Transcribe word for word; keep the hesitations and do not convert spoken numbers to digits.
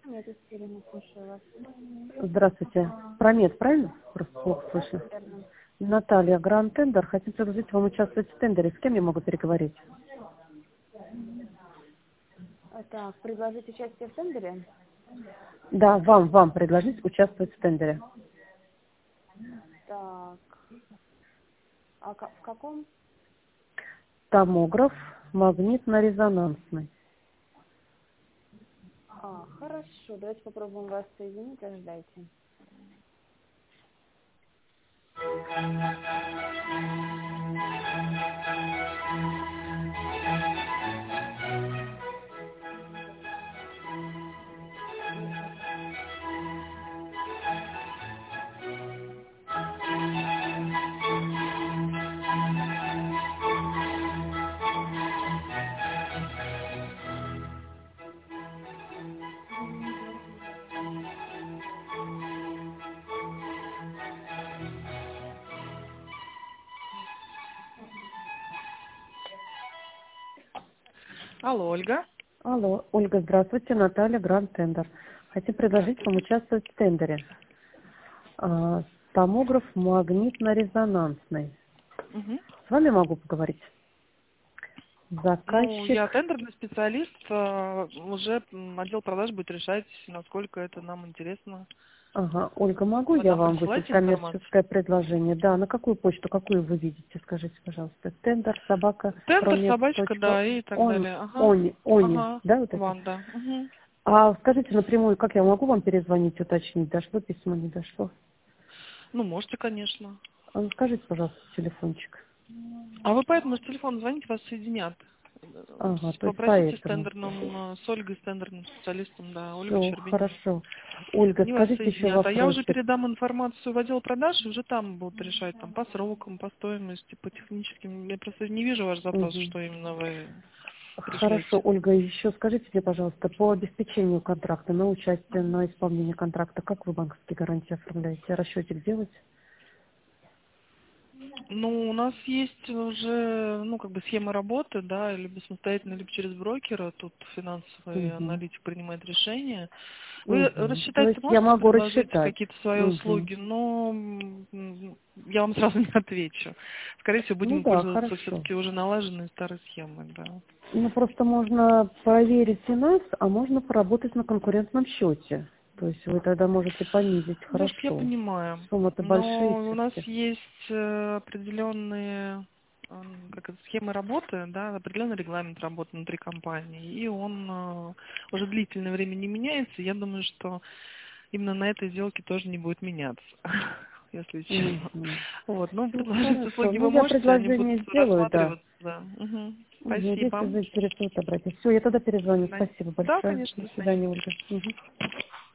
Нет, Ирина, слушаю вас. Здравствуйте. Промет, правильно? Просто плохо слышно. Верно. Наталья, Гранд Тендер. Хотим предложить вам участвовать в тендере. С кем я могу переговорить? А, Так, предложить участие в тендере? Да, вам, вам предложить участвовать в тендере. Так, а ка- в каком? Томограф магнитно-резонансный. А, хорошо, давайте попробуем вас соединить, ожидайте. Алло, Ольга. Алло, Ольга, здравствуйте. Наталья, Гранд Тендер. Хотим предложить вам Здравствуйте. участвовать в тендере. А, Томограф магнитно-резонансный. Мгм. С вами могу поговорить? Ну, Заказчик. я тендерный специалист, э, уже м, отдел продаж будет решать, насколько это нам интересно. Ага, Ольга, могу Вы я там вам выслать присылаете информацию? коммерческое предложение? Да, на какую почту, какую вы видите, скажите, пожалуйста. Тендер, собака, Тендер, промет, собачка, точка, да, и так он, далее. Ага. они, они, Ага. да, вот это? Ванда. Мгм. А скажите напрямую, как я могу вам перезвонить, уточнить, дошло письмо, не дошло? Ну, можете, конечно. А ну, скажите, пожалуйста, телефончик. А вы по этому же телефону звоните, вас соединят. Э, Ага, с- то есть Попросите с поэтому. тендерным, э, с Ольгой, с тендерным специалистом, да, Ольга Все, Щербинина. хорошо. Ольга, Они вас скажите еще соединят. А я уже вопросик. передам информацию в отдел продаж, и уже там будут решать там по срокам, по стоимости, по техническим. Я просто не вижу ваш запрос, Мгм. что именно вы Хорошо, пришлете. Ольга, еще скажите мне, пожалуйста, по обеспечению контракта, на участие, на исполнение контракта, как вы банковские гарантии оформляете? Расчетик делать? Ну, у нас есть уже, ну, как бы схема работы, да, либо самостоятельно, либо через брокера. Тут финансовый Угу. аналитик принимает решение. Вы Угу. То рассчитать есть я можете, могу предложить рассчитать? какие-то свои Угу. услуги, но м, я вам сразу не отвечу. Скорее всего, Ну будем да, пользоваться хорошо. все-таки уже налаженной старой схемой, да. Ну просто можно проверить и нас, а можно поработать на конкурентном счете. То есть вы тогда можете понизить Ну, я хорошо. понимаю. Суммы-то большие Но у нас все-таки. есть э, определенные м, как это, схемы работы, да, определенный регламент работы внутри компании, и он э, уже длительное время не меняется. Я думаю, что именно на этой сделке тоже не будет меняться, если честно. Угу. Вот, ну, Ну предложить хорошо. услуги Ну вы я можете, они будут предложение сделаю, да. рассматриваться, да. Мгм. Мгм. Если Спасибо. заинтересует, обратись. Все, я тогда До перезвоню. свидания. Спасибо Да, большое. конечно, До до свидания. свидания, Ольга. Мгм.